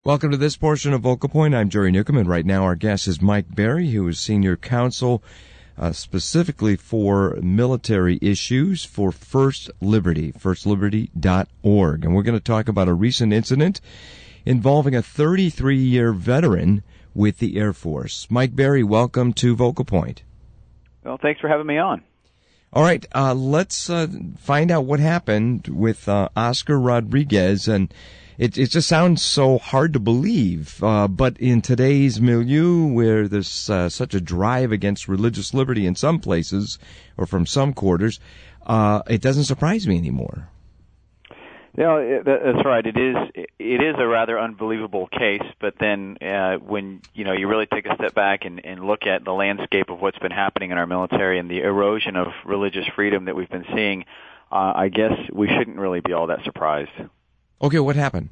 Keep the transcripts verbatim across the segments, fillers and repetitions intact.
Welcome to this portion of Vocal Point. I'm Jerry Newcomb, and right now our guest is Mike Berry, who is Senior Counsel uh, specifically for military issues for First Liberty, first liberty dot org. And we're going to talk about a recent incident involving a thirty-three-year veteran with the Air Force. Mike Berry, welcome to Vocal Point. Well, thanks for having me on. All right, uh, let's uh, find out what happened with uh, Oscar Rodriguez. And It, it just sounds so hard to believe, uh, but in today's milieu where there's uh, such a drive against religious liberty in some places or from some quarters, uh, it doesn't surprise me anymore. Yeah, you know, that's right. It is it is a rather unbelievable case, but then uh, when you know you really take a step back and, and look at the landscape of what's been happening in our military and the erosion of religious freedom that we've been seeing, uh, I guess we shouldn't really be all that surprised. Okay, what happened?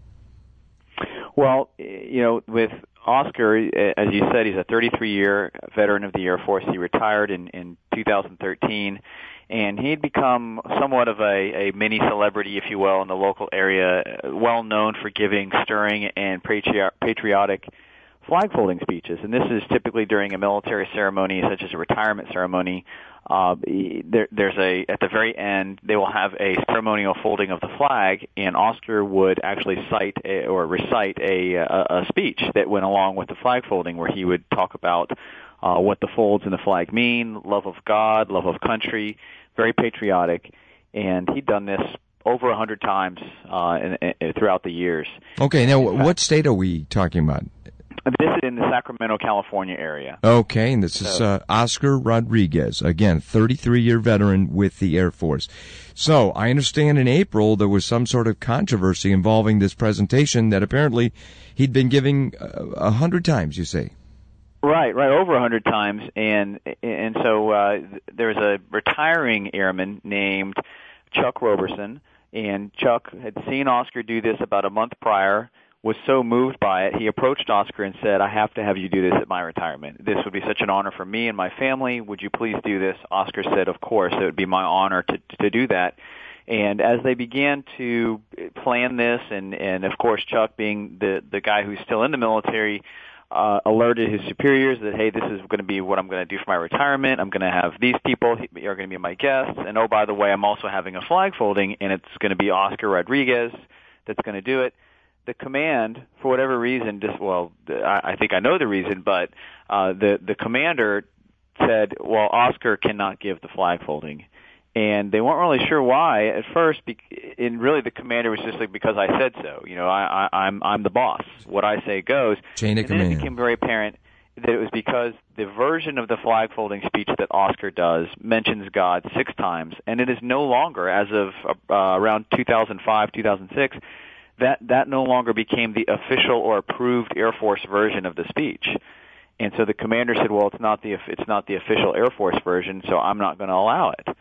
Well, you know, with Oscar, as you said, he's a thirty-three-year veteran of the Air Force. He retired in, in two thousand thirteen, and he'd become somewhat of a, a mini-celebrity, if you will, in the local area, well known for giving stirring and patri- patriotic flag-folding speeches. And this is typically during a military ceremony, such as a retirement ceremony. Uh, there, there's a at the very end they will have a ceremonial folding of the flag, and Oscar would actually cite a, or recite a, a, a speech that went along with the flag folding, where he would talk about uh, what the folds in the flag mean, love of God, love of country, very patriotic, and he'd done this over a hundred times uh, in, in, throughout the years. Okay, now fact, what state are we talking about? This is in the Sacramento, California area. Okay, and this so, is uh, Oscar Rodriguez, again, thirty-three-year veteran with the Air Force. So, I understand in April there was some sort of controversy involving this presentation that apparently he'd been giving a uh, hundred times, you say? Right, right, over a hundred times, and and so uh, there's a retiring airman named Chuck Roberson, and Chuck had seen Oscar do this about a month prior, was so moved by it, he approached Oscar and said, I have to have you do this at my retirement. This would be such an honor for me and my family. Would you please do this? Oscar said, of course, it would be my honor to to do that. And as they began to plan this, and, and of course, Chuck being the, the guy who's still in the military, uh, alerted his superiors that, hey, this is going to be what I'm going to do for my retirement. I'm going to have these people who are going to be my guests. And, oh, by the way, I'm also having a flag folding, and it's going to be Oscar Rodriguez that's going to do it. The command, for whatever reason, just well, I think I know the reason, but uh, the the commander said, "Well, Oscar cannot give the flag folding," and they weren't really sure why at first. And really, the commander was just like, "Because I said so." You know, I, I, I'm I'm the boss. What I say goes. Chain of command. And then it became very apparent that it was because the version of the flag folding speech that Oscar does mentions God six times, and it is no longer, as of uh, around two thousand five, two thousand six. That that no longer became the official or approved Air Force version of the speech, and so the commander said, "Well, it's not the it's not the official Air Force version, so I'm not going to allow it."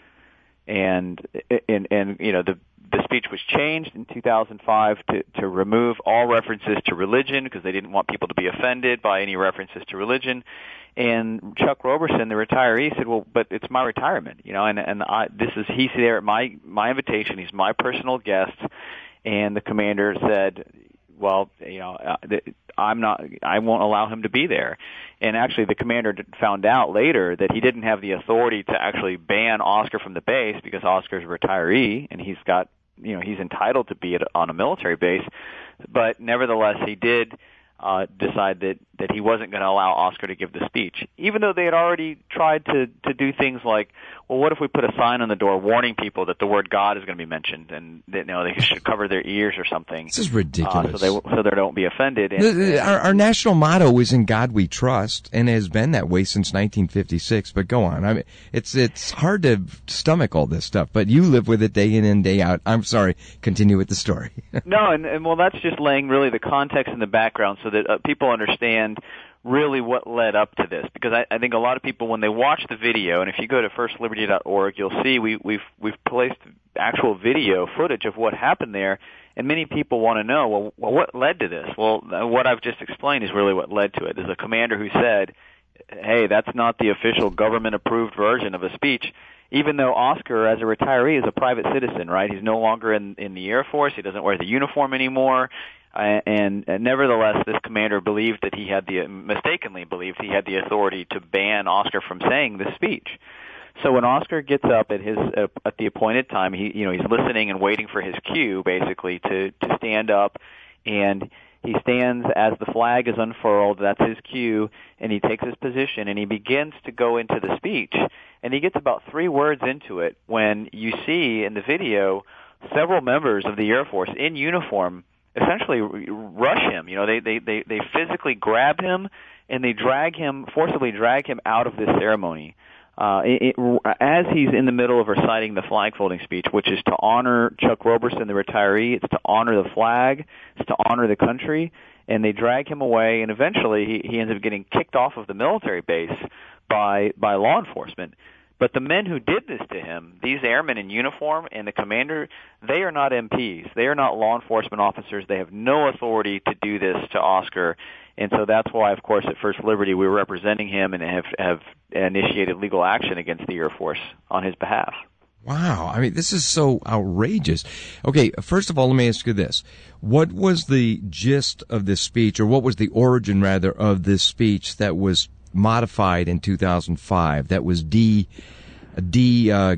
And and and you know the the speech was changed in two thousand five to to remove all references to religion because they didn't want people to be offended by any references to religion. And Chuck Roberson, the retiree, said, "Well, but it's my retirement, you know, and and I, this is he's there at my my invitation. He's my personal guest." And the commander said, well, you know, I'm not, I won't allow him to be there. And actually the commander found out later that he didn't have the authority to actually ban Oscar from the base because Oscar's a retiree and he's got, you know, he's entitled to be at, on a military base. But nevertheless, he did uh, decide that, that he wasn't going to allow Oscar to give the speech, even though they had already tried to, to do things like, well, what if we put a sign on the door warning people that the word God is going to be mentioned and that, you know, they should cover their ears or something. This is ridiculous. Uh, so they so they don't be offended. And, the, the, our, our national motto is "In God We Trust," and has been that way since nineteen fifty-six. But go on. I mean, it's it's hard to stomach all this stuff, but you live with it day in and day out. I'm sorry. Continue with the story. No, and, and well, that's just laying really the context and the background so that uh, people understand really what led up to this, because I, I think a lot of people, when they watch the video, and if you go to first liberty dot org, you'll see we, we've we've placed actual video footage of what happened there, and many people want to know, well, well, what led to this? Well, what I've just explained is really what led to it. There's a commander who said, hey, that's not the official government-approved version of a speech, even though Oscar, as a retiree, is a private citizen, right? He's no longer in, in the Air Force. He doesn't wear the uniform anymore. Uh, and uh, nevertheless, this commander believed that he had the, mistakenly believed he had the authority to ban Oscar from saying this speech. So when Oscar gets up at his uh, at the appointed time, he you know he's listening and waiting for his cue, basically to to stand up, and he stands as the flag is unfurled. That's his cue, and he takes his position and he begins to go into the speech. And he gets about three words into it when you see in the video several members of the Air Force in uniform essentially rush him. You know, they they they, they physically grab him and they drag him, forcibly drag him out of this ceremony. Uh, it, it, as he's in the middle of reciting the flag-folding speech, which is to honor Chuck Roberson, the retiree, it's to honor the flag, it's to honor the country, and they drag him away, and eventually he, he ends up getting kicked off of the military base by by law enforcement. But the men who did this to him, these airmen in uniform and the commander, they are not M Ps. They are not law enforcement officers. They have no authority to do this to Oscar. And so that's why, of course, at First Liberty, we were representing him and have, have initiated legal action against the Air Force on his behalf. Wow. I mean, this is so outrageous. Okay, first of all, let me ask you this. What was the gist of this speech, or what was the origin, rather, of this speech that was modified in two thousand five, that was de de uh,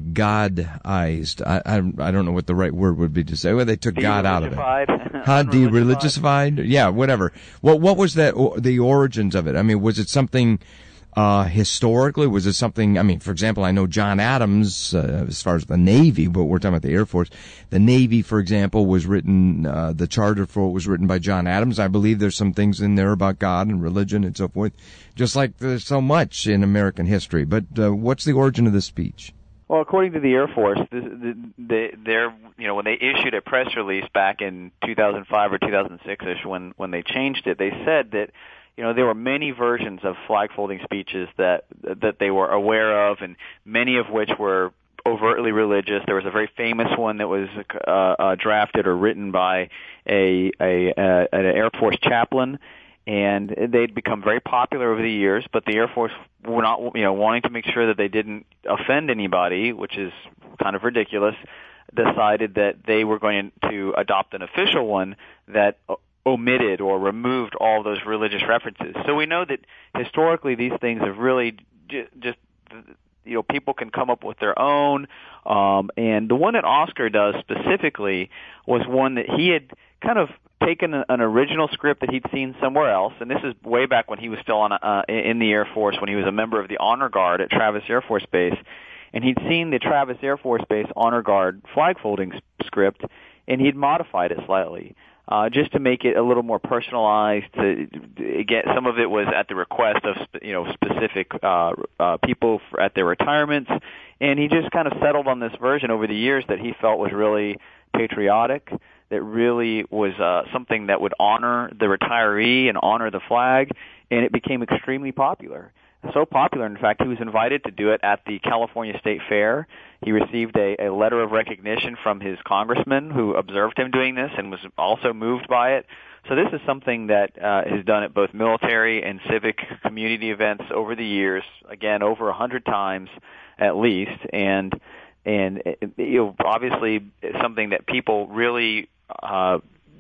Godized? I, I I don't know what the right word would be to say. Well, they took God out of it. Huh? De-religiousified? Yeah, whatever. Well, what was that? The origins of it? I mean, was it something uh historically? Was it something? I mean, for example, I know John Adams, uh, as far as the Navy, but we're talking about the Air Force. The Navy, for example, was written. Uh, the charter for it was written by John Adams. I believe there's some things in there about God and religion and so forth, just like there's so much in American history. But uh, what's the origin of this speech? Well, according to the Air Force, this, they, they're you know when they issued a press release back in two thousand five or two thousand six ish, when when they changed it, they said that you know there were many versions of flag-folding speeches that that they were aware of, and many of which were overtly religious. There was a very famous one that was uh, uh, drafted or written by a, a, a an Air Force chaplain. And they'd become very popular over the years, but the Air Force were not, you know, wanting to make sure that they didn't offend anybody, which is kind of ridiculous, decided that they were going to adopt an official one that omitted or removed all those religious references. So we know that historically these things have really just, you know, people can come up with their own. Um, and the one that Oscar does specifically was one that he had kind of taken an original script that he'd seen somewhere else, and this is way back when he was still on uh, in the Air Force, when he was a member of the Honor Guard at Travis Air Force Base, and he'd seen the Travis Air Force Base Honor Guard flag-folding script, and he'd modified it slightly, uh, just to make it a little more personalized. To, to get some of it was at the request of you know specific uh, uh, people for, at their retirements, and he just kind of settled on this version over the years that he felt was really patriotic, that really was uh, something that would honor the retiree and honor the flag, and it became extremely popular. So popular, in fact, he was invited to do it at the California State Fair. He received a, a letter of recognition from his congressman who observed him doing this and was also moved by it. So this is something that uh, is done at both military and civic community events over the years, again, over a hundred times at least, and and you know, obviously it's something that people really uh,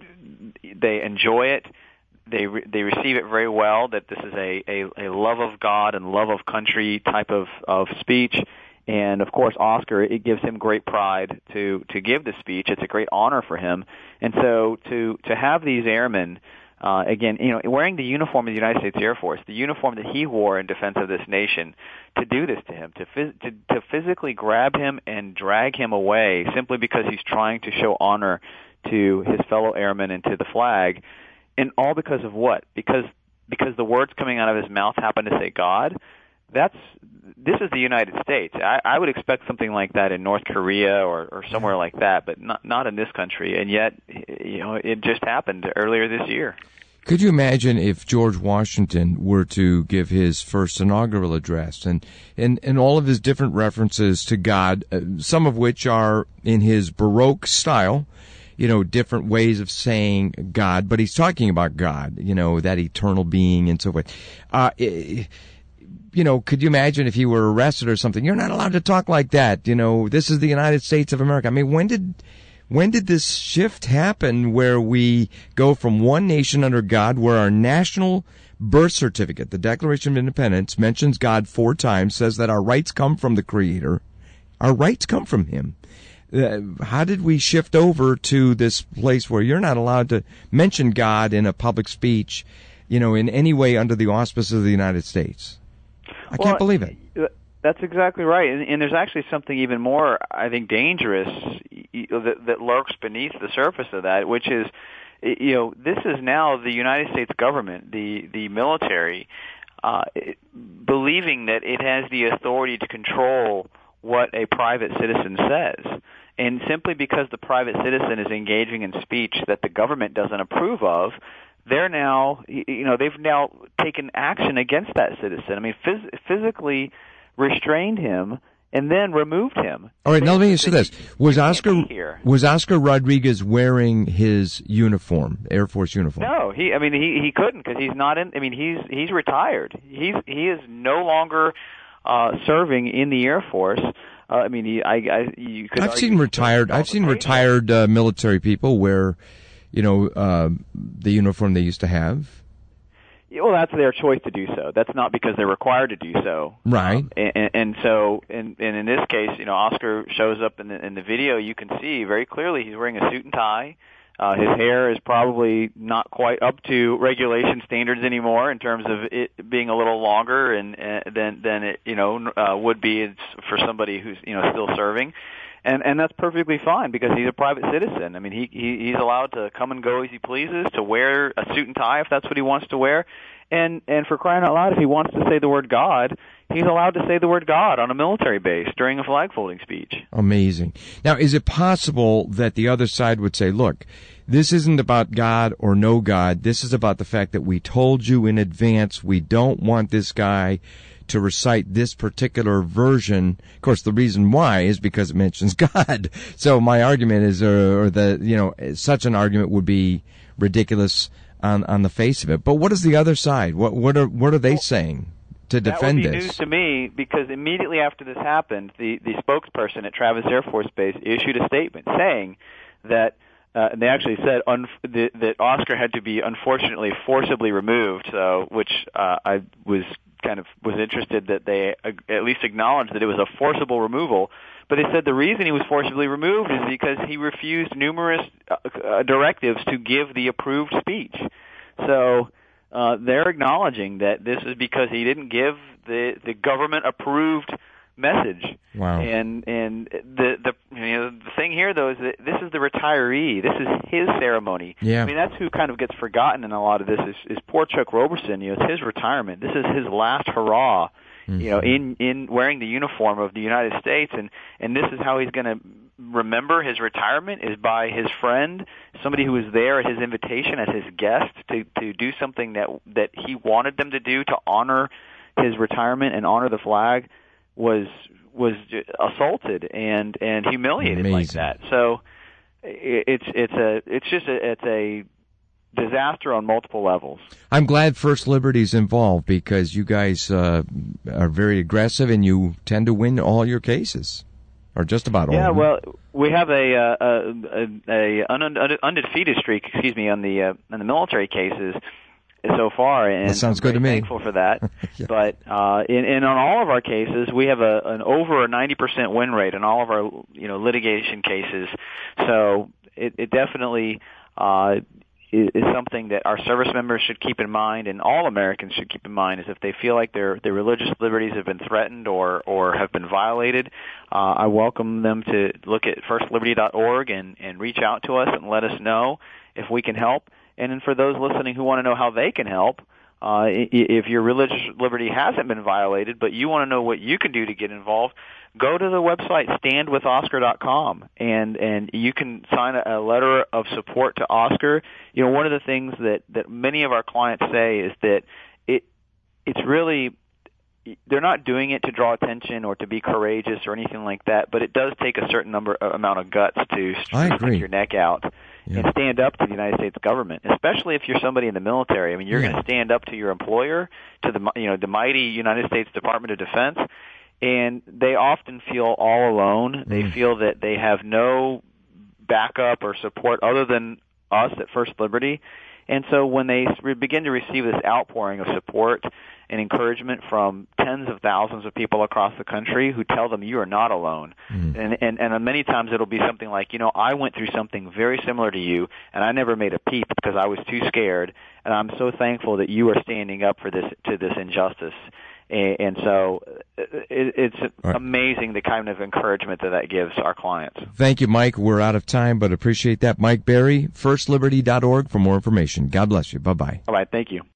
they enjoy it. They re- they receive it very well, that this is a, a, a love of God and love of country type of, of speech. And, of course, Oscar, it gives him great pride to, to give the speech. It's a great honor for him. And so to, to have these airmen, uh, again, you know, wearing the uniform of the United States Air Force, the uniform that he wore in defense of this nation, to do this to him, to, phys- to, to physically grab him and drag him away simply because he's trying to show honor to his fellow airmen and to the flag, and all because of what? Because because the words coming out of his mouth happen to say God. That's this is the United States. I, I would expect something like that in North Korea or, or somewhere like that, but not not in this country. And yet, you know, it just happened earlier this year. Could you imagine if George Washington were to give his first inaugural address, and and, and all of his different references to God, uh, some of which are in his Baroque style, you know, different ways of saying God, but he's talking about God, you know, that eternal being and so forth. Uh, you know, could you imagine if he were arrested or something? You're not allowed to talk like that. You know, this is the United States of America. I mean, when did, When did this shift happen where we go from one nation under God, where our national birth certificate, the Declaration of Independence, mentions God four times, says that our rights come from the Creator. Our rights come from Him. Uh, how did we shift over to this place where you're not allowed to mention God in a public speech, you know, in any way under the auspices of the United States? I well, can't believe it. That's exactly right. And, and there's actually something even more, I think, dangerous that, that lurks beneath the surface of that, which is, you know, this is now the United States government, the, the military, uh, believing that it has the authority to control what a private citizen says. And simply because the private citizen is engaging in speech that the government doesn't approve of, they're now, you know, they've now taken action against that citizen. I mean, phys- physically restrained him and then removed him. All right, now let me ask you this: Was Oscar was Oscar Rodriguez wearing his uniform, Air Force uniform? No, he. I mean, he he couldn't because he's not in. I mean, he's he's retired. He's he is no longer uh, serving in the Air Force. Uh, I mean, he, I, I you could. I've seen retired. I've seen retired uh, military people wear, you know, uh, the uniform they used to have. Yeah, well, that's their choice to do so. That's not because they're required to do so. Right. Um, and, and so, and, and in this case, you know, Oscar shows up in the, in the video. You can see very clearly he's wearing a suit and tie. Uh, his hair is probably not quite up to regulation standards anymore in terms of it being a little longer and uh, than than it you know uh, would be for somebody who's you know still serving. And and that's perfectly fine because he's a private citizen. I mean, he, he he's allowed to come and go as he pleases, to wear a suit and tie if that's what he wants to wear. And and for crying out loud, if he wants to say the word God, he's allowed to say the word God on a military base during a flag folding speech. Amazing. Now, is it possible that the other side would say, look, this isn't about God or no God. This is about the fact that we told you in advance we don't want this guy to recite this particular version. Of course, the reason why is because it mentions God. So my argument is, or, or the, you know, such an argument would be ridiculous on, on the face of it. But what is the other side? What, what are, what are they saying to defend this? That would be news to me because immediately after this happened, the, the spokesperson at Travis Air Force Base issued a statement saying that Uh, and they actually said un- that, that Oscar had to be unfortunately forcibly removed, so which uh, I was kind of was interested that they uh, at least acknowledged that it was a forcible removal. But they said the reason he was forcibly removed is because he refused numerous uh, uh, directives to give the approved speech. So uh, they're acknowledging that this is because he didn't give the the government approved message. Wow. And and the the you know the thing here though is that this is the retiree. This is his ceremony. Yeah. I mean that's who kind of gets forgotten in a lot of this is, is poor Chuck Roberson. You know, it's his retirement. This is his last hurrah. Mm-hmm. You know, in in wearing the uniform of the United States, and and this is how he's going to remember his retirement is by his friend, somebody who was there at his invitation as his guest to to do something that that he wanted them to do to honor his retirement and honor the flag. was was assaulted and and humiliated Amazing. like that. So it's it's a it's just a, it's a disaster on multiple levels. I'm glad First Liberty's involved because you guys uh, are very aggressive and you tend to win all your cases, or just about all. Yeah, of them. well, we have a a, a, a un, undefeated streak, excuse me, on the uh, on the military cases so far, and that sounds I'm good to me. Thankful for that. Yeah. But uh, in, in on all of our cases, we have a an over a ninety percent win rate in all of our you know litigation cases. So it, it definitely uh, is, is something that our service members should keep in mind, and all Americans should keep in mind. Is if they feel like their their religious liberties have been threatened or or have been violated, uh, I welcome them to look at first liberty dot org and and reach out to us and let us know if we can help. And then for those listening who want to know how they can help, uh, if your religious liberty hasn't been violated, but you want to know what you can do to get involved, go to the website stand with oscar dot com, and and you can sign a, a letter of support to Oscar. You know, one of the things that, that many of our clients say is that it it's really they're not doing it to draw attention or to be courageous or anything like that, but it does take a certain number amount of guts to stick your neck out. Yeah. And stand up to the United States government, especially if you're somebody in the military. I mean, you're yeah. going to stand up to your employer, to the you know the mighty United States Department of Defense, and they often feel all alone. Mm. They feel that they have no backup or support other than us at First Liberty. And so when they begin to receive this outpouring of support and encouragement from tens of thousands of people across the country who tell them you are not alone, mm. and, and and many times it'll be something like, you know, I went through something very similar to you, and I never made a peep because I was too scared, and I'm so thankful that you are standing up for this to this injustice. And so it's right. amazing the kind of encouragement that that gives our clients. Thank you, Mike. We're out of time, but appreciate that. Mike Berry, first liberty dot org for more information. God bless you. Bye-bye. All right. Thank you.